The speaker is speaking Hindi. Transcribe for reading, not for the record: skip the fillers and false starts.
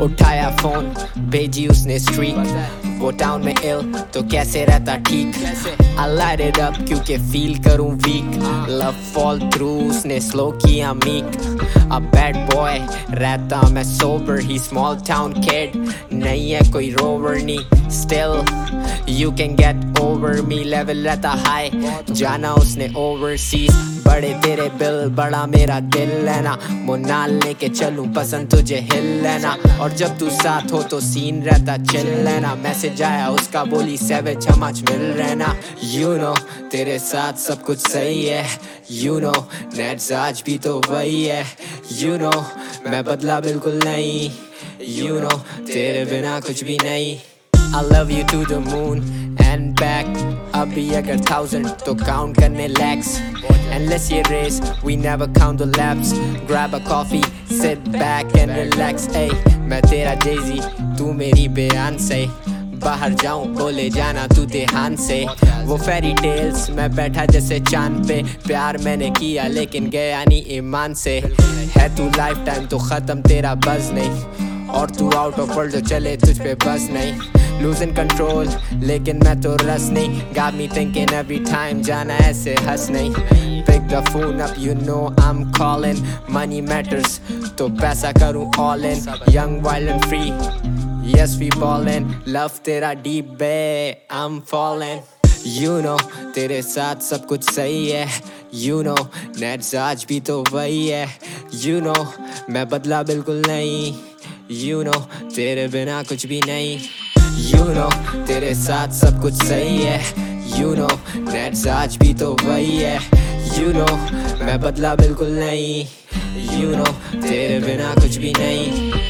उठाया फोन, भेजी उसने स्ट्रीक, वो टाउन में इल तो कैसे रहता ठीक। I light it up क्योंकि फील करूं वीक, लव फॉल थ्रू उसने स्लो किया मीक। A bad boy रहता मैं sober, ही small town kid, नहीं है कोई rover नहीं। Still you can get over me, level रहता high, जाना उसने overseas। बड़े तेरे बिल बड़ा मेरा दिल लेना, मुन्नाल लेके चलूं पसंद तुझे हिल लेना। और जब तू साथ हो तो सीन रहता चिल लेना। मैसेज आया उसका बोली सैवेज हम आज मिल रहना। You know तेरे साथ सब कुछ सही है, You know नेट्स आज भी तो वही है, You know मैं बदला बिल्कुल नहीं, You know तेरे बिना कुछ भी नहीं। I love you to the moon and back, अभी अगर 1000 तो count करने lakhs। Endless ये race, we never count the laps। Grab a coffee, sit back and relax। Ay, मैं तेरा Jay-Z, तू मेरी Beyonce। बाहर जाऊं बोले जाना तू ध्यान से, वो फेरी टेल्स मैं बैठा जैसे चांद पे। प्यार मैंने किया लेकिन गया नहीं ईमान से। है तू लाइफ टाइम तो खत्म तेरा बज नहीं, और तू आउट ऑफ वर्ल्ड जो चले तुझ पे बस नहीं। Losing control लेकिन मैं तो रस नहीं, got me thinking every time जाना ऐसे हंस नहीं। Pick the phone up, you know I'm calling, money matters तो पैसा करूं all in। Young wild and free, yes we ballin', love तेरा deep bed, I'm falling। You know तेरे साथ सब कुछ सही है, You know नेट्स आज भी तो वही है, You know मैं बदला बिल्कुल नहीं, You know तेरे बिना कुछ भी नहीं। You know तेरे साथ सब कुछ सही है, You know नेट्स आज भी तो वही है, You know मैं बदला बिल्कुल नहीं, You know तेरे बिना कुछ भी नहीं।